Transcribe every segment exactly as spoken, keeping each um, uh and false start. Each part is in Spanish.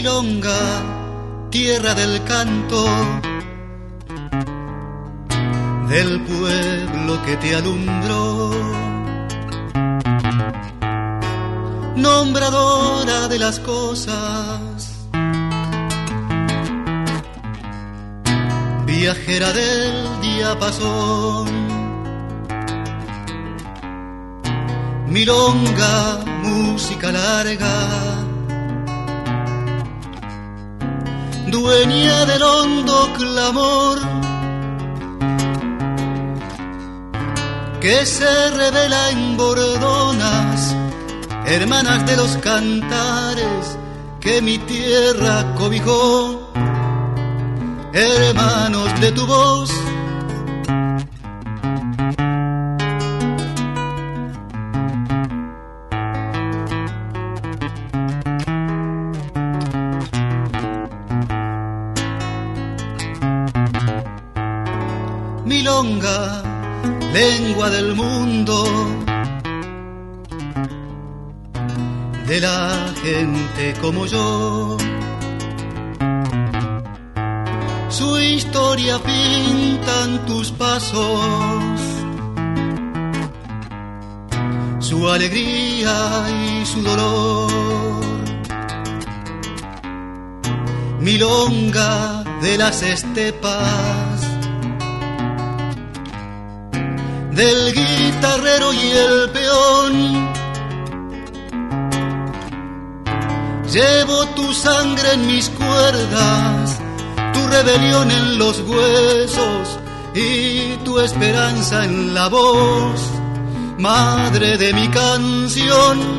Milonga, tierra del canto, del pueblo que te alumbró, nombradora de las cosas, viajera del diapasón. Milonga, música larga, dueña del hondo clamor que se revela en bordonas, hermanas de los cantares que mi tierra cobijó, hermanos de tu voz. Milonga, lengua del mundo, de la gente como yo. Su historia pintan tus pasos, su alegría y su dolor. Milonga de las estepas, del guitarrero y el peón. Llevo tu sangre en mis cuerdas, tu rebelión en los huesos y tu esperanza en la voz, madre de mi canción.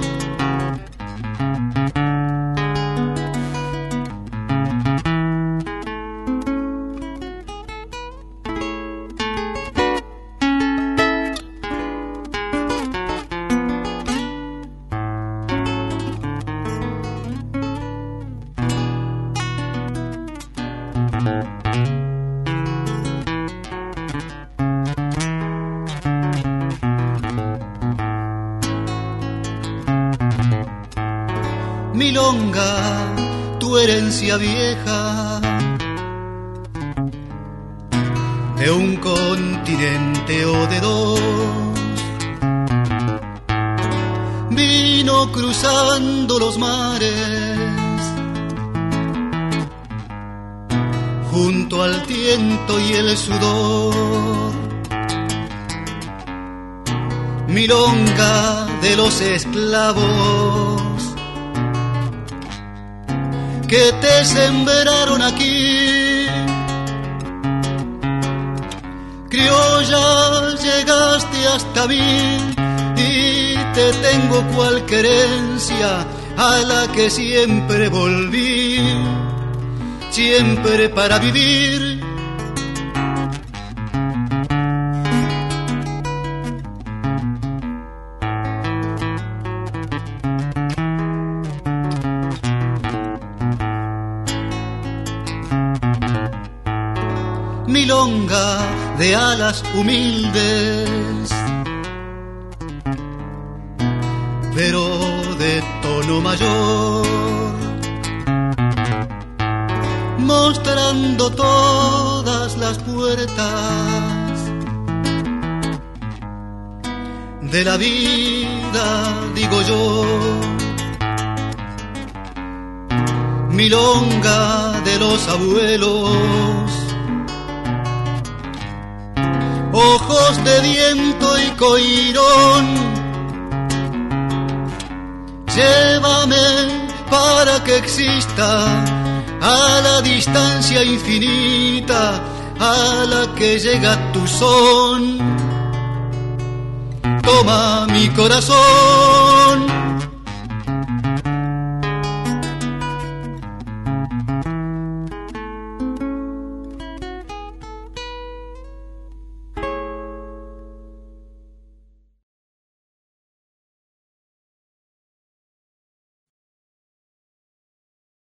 Milonga, tu herencia vieja, de un continente o de dos, vino cruzando los mares, junto al tiento y el sudor. Milonga de los esclavos que te sembraron aquí. Criolla, llegaste hasta mí y te tengo cual querencia a la que siempre volví, siempre para vivir. Milonga de alas humildes, pero de tono mayor, mostrando todas las puertas de la vida, digo yo. Milonga de los abuelos, ojos de viento y coirón, llévame para que exista a la distancia infinita a la que llega tu son. Toma mi corazón.